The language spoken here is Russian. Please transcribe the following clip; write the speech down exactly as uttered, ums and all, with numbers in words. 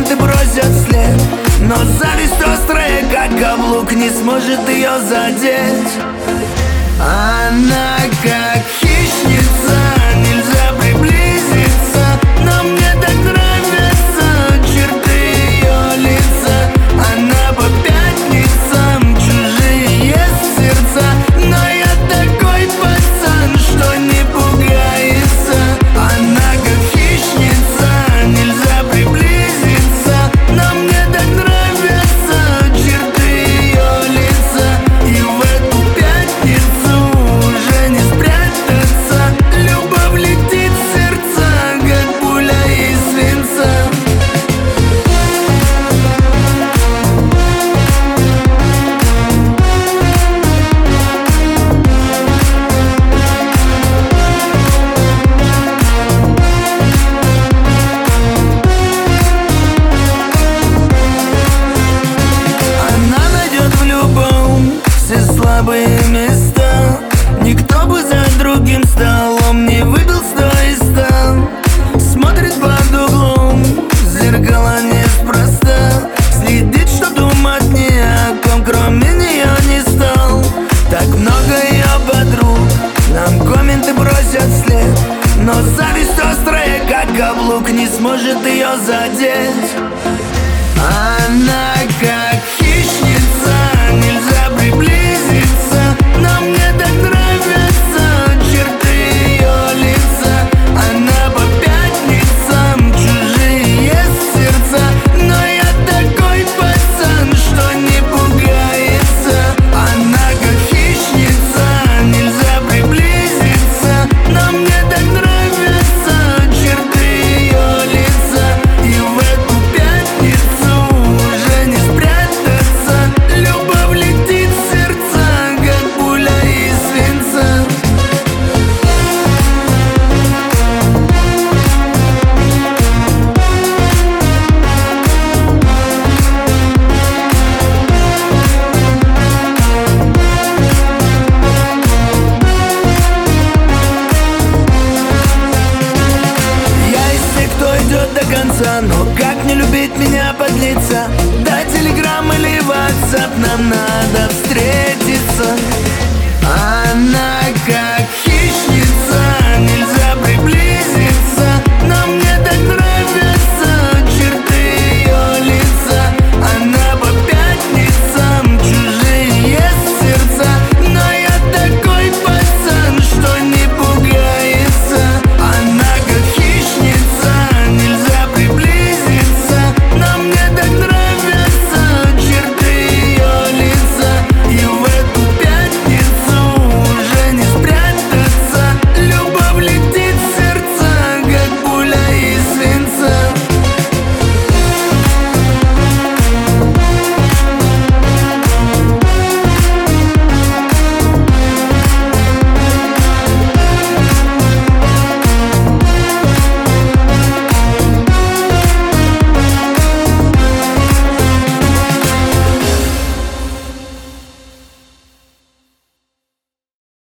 коменты бросят вслед, но зависть острая, как каблук, не сможет ее задеть. Она как хищница, нельзя приблизиться, но мне так нравятся черты ее лица. Она по пятницам, чужие сердца, но я такой пацан, что не пугается. Она как хищница, нельзя приблизиться, но мне так нравятся черты ее лица. И в эту пятницу уже не спрятаться, любовь летит в сердца, как пуля из свинца. Она найдет в любом все слабые места. Никто бы за другим столом не выбил сто из ста. Смотрит под углом, зеркало неспроста. Следит, чтоб думать ни о ком, кроме нее не стал. Так много ее подруг, нам коменты бросят вслед, но зависть острая, как каблук, не сможет ее задеть. Она как хищница, нельзя приблизиться, но мне так нравятся черты ее лица. Она по пятницам, чужие сердца, но я такой пацан, что не пугается. Она как хищница, нельзя приблизиться, но мне так нравятся черты ее лица. И в эту пятницу уже не спрятаться, любовь летит в сердца, как пуля из свинца. Я из тех, кто идет до конца, но как не любить меня, подлиться? Дай телеграм или ватсап, нам надо встретиться. А